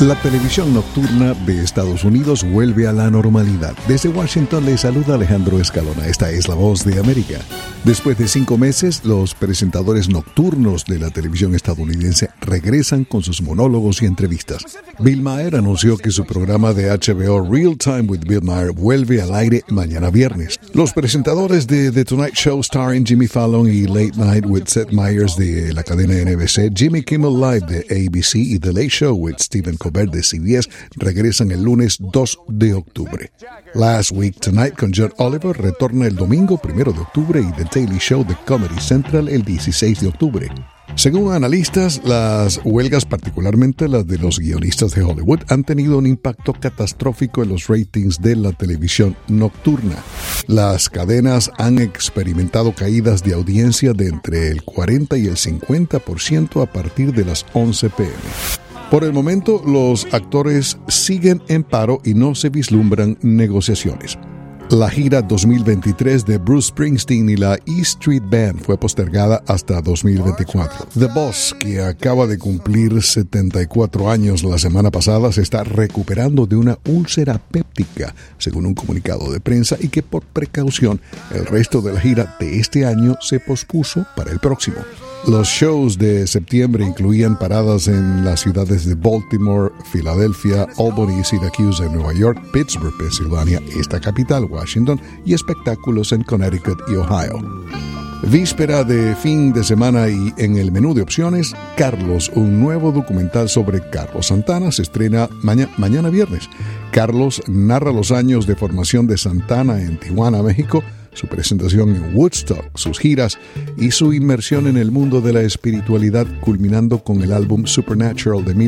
La televisión nocturna de Estados Unidos vuelve a la normalidad. Desde Washington le saluda Alejandro Escalona. Esta es La Voz de América. Después de 5 meses, los presentadores nocturnos de la televisión estadounidense regresan con sus monólogos y entrevistas. Bill Maher anunció que su programa de HBO Real Time with Bill Maher vuelve al aire mañana viernes. Los presentadores de The Tonight Show starring Jimmy Fallon y Late Night with Seth Meyers de la cadena NBC, Jimmy Kimmel Live de ABC y The Late Show with Stephen Colbert de CBS regresan el lunes 2 de octubre. Last Week Tonight con John Oliver retorna el domingo 1 de octubre y The Daily Show de Comedy Central el 16 de octubre. Según analistas, las huelgas, particularmente las de los guionistas de Hollywood, han tenido un impacto catastrófico en los ratings de la televisión nocturna. Las cadenas han experimentado caídas de audiencia de entre el 40 y el 50% a partir de las 11 p.m. Por el momento, los actores siguen en paro y no se vislumbran negociaciones. La gira 2023 de Bruce Springsteen y la E Street Band fue postergada hasta 2024. The Boss, que acaba de cumplir 74 años la semana pasada, se está recuperando de una úlcera péptica, según un comunicado de prensa, y que por precaución el resto de la gira de este año se pospuso para el próximo. Los shows de septiembre incluían paradas en las ciudades de Baltimore, Filadelfia, Albany, Syracuse en Nueva York, Pittsburgh, Pensilvania, esta capital, Washington, y espectáculos en Connecticut y Ohio. Víspera de fin de semana y en el menú de opciones, Carlos, un nuevo documental sobre Carlos Santana, se estrena mañana viernes. Carlos narra los años de formación de Santana en Tijuana, México, su presentación en Woodstock, sus giras y su inmersión en el mundo de la espiritualidad, culminando con el álbum Supernatural de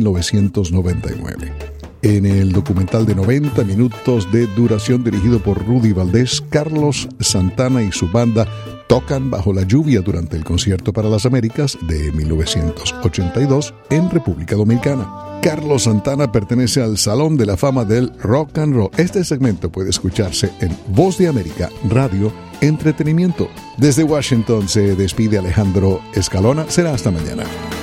1999. En el documental de 90 minutos de duración dirigido por Rudy Valdés, Carlos Santana y su banda tocan bajo la lluvia durante el Concierto para las Américas de 1982 en República Dominicana. Carlos Santana pertenece al Salón de la Fama del Rock and Roll. Este segmento puede escucharse en Voz de América, Radio Entretenimiento. Desde Washington se despide Alejandro Escalona. Será hasta mañana.